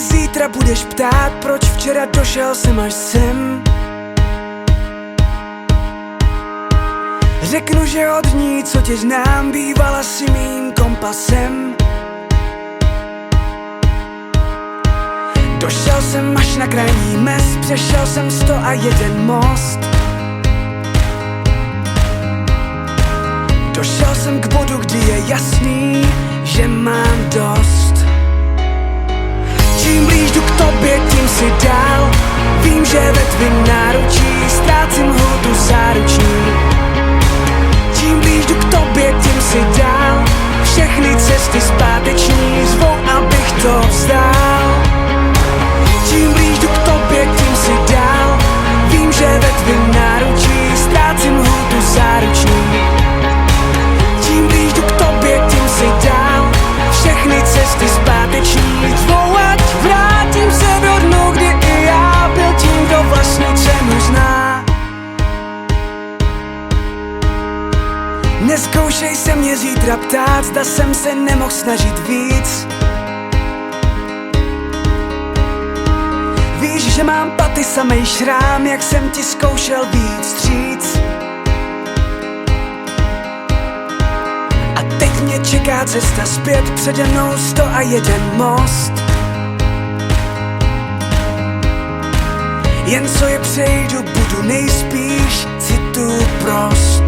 zítra budeš ptát, proč včera došel jsem až sem. Řeknu, že od ní, co tě znám, bývala si mým kompasem. Došel jsem až na krajní mez, přešel jsem 101 most. Došel jsem k bodu, kdy je jasný, že mám dost. Čím blíž jdu k tobě, tím si dál. Vím, že ve tvým náručí ztrácím hlutu záruční. Čím blíž jdu k tobě, tím si dál. Všechny cesty zpáteční zvou, abych to vzdál. Čím blíž jdu k tobě, tím si dál. Vím, že ve tvým náručí ztrácím hlutu záruční. Čím blíž jdu k tobě, tím si dál. Všechny cesty zpáteční zvou, ať vrátím se do dnu, kdy i já byl tím, kdo vlastní cenu zná. Nezkoušej se mě zítra ptát, zda jsem se nemohl snažit víc. Víš, že mám paty samej šrám, jak jsem ti zkoušel víc vstříc. A teď mě čeká cesta zpět, přede mnou 101 most. Jen co je přejdu, budu nejspíš citu prost.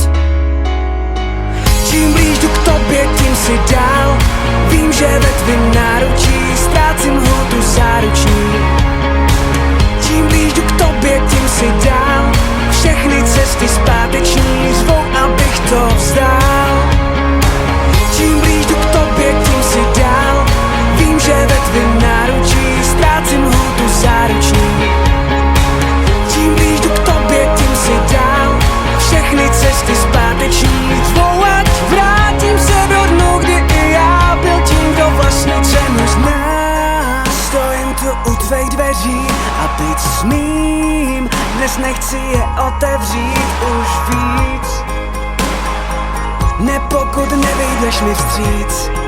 Čím blíž jdu k tobě, tím si dál. Vím, že ve tvým náručí ztrácím hlutu záruční. Čím blíž jdu k tobě, tím si dál. Všechny cesty zpáteční zvou, abych to vzdál. Čím blíž jdu k tobě, tím si dál. Vím, že ve tvým náručí ztrácím hlutu záruční. Čím blíž jdu k tobě, tím si dál. Všechny cesty zpáteční zvou, ať vrátím se do dnu, kdy i já byl tím, kdo vlastní cenu zná. Stojím tu u tvých dveří a být smím. Dnes nechci je otevřít už víc. Ne, pokud nevyjdeš mi vstříc.